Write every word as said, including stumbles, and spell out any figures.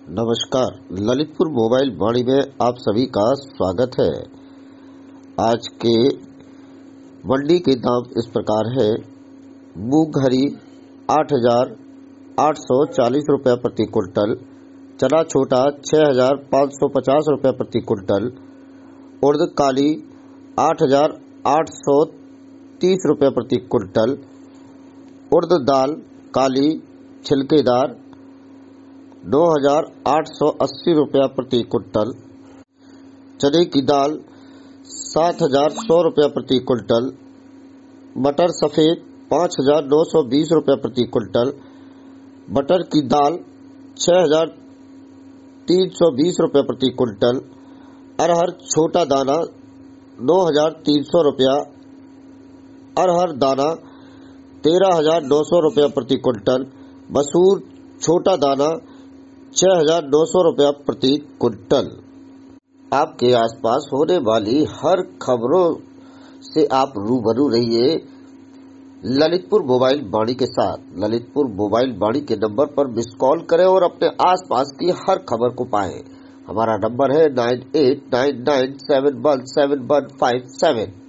नमस्कार। ललितपुर मोबाइल वाणी में आप सभी का स्वागत है। आज के मंडी के दाम इस प्रकार है। मूंगफली आठ हजार आठ सौ चालीस रुपये प्रति क्विंटल, चना छोटा छः हजार पाँच सौ पचास रुपये प्रति क्विंटल, उड़द काली आठ हजार आठ सौ तीस रुपये प्रति क्विंटल, उड़द दाल काली छिलकेदार नौ हजार आठ सौ अस्सी रुपया प्रति क्विंटल, चने की दाल सात हजार सौ रुपया प्रति क्विंटल, मटर सफ़ेद पाँच हजार नौ सौ बीस रुपया प्रति क्विंटल, मटर की दाल छः हजार तीन सौ बीस रुपया प्रति क्विंटल, अरहर छोटा दाना नौ हजार तीन सौ रुपया, अरहर दाना तेरह हजार नौ सौ रुपया प्रति क्विंटल, मसूर छोटा दाना छः हजार नौ सौ रुपया प्रति क्विंटल। आपके आसपास होने वाली हर खबरों से आप रूबरू रहिए ललितपुर मोबाइल वाणी के साथ। ललितपुर मोबाइल वाणी के नंबर पर मिस कॉल करें और अपने आसपास की हर खबर को पाएं। हमारा नंबर है nine eight nine nine seven one seven one five seven.